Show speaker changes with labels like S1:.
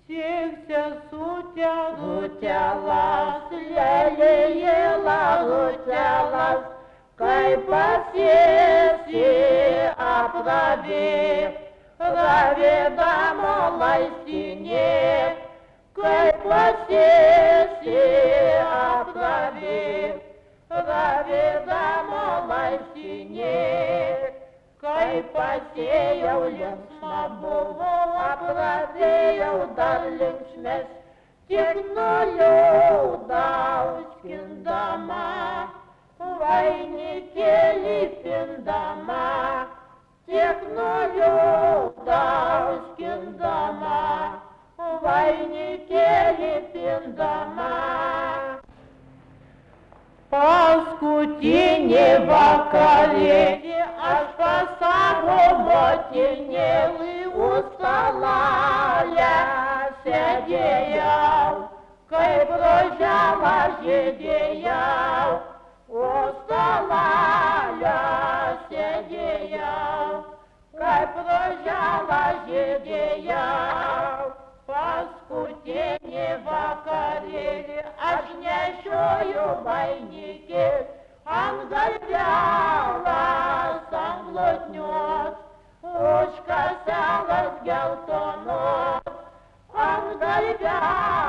S1: Сихся сутялась, лелеялась, кай посеси оправи, праведа малой стене, кай посеси оправи, праведа малой стене, кай посеял лес слабого, оправил дарлинг шмес, текнули даускин дома, войнике липин дома, текнули даускин дома, войнике липин дома. По скутине в колени, аж по самому тенелы устала я сидел, кай брожала жидеял, устала я сидел, кай брожала жидеял, по скутине в колени, аж нещою войники, ангальяла сам блуднет, уж касалась гелтонот, ангальяла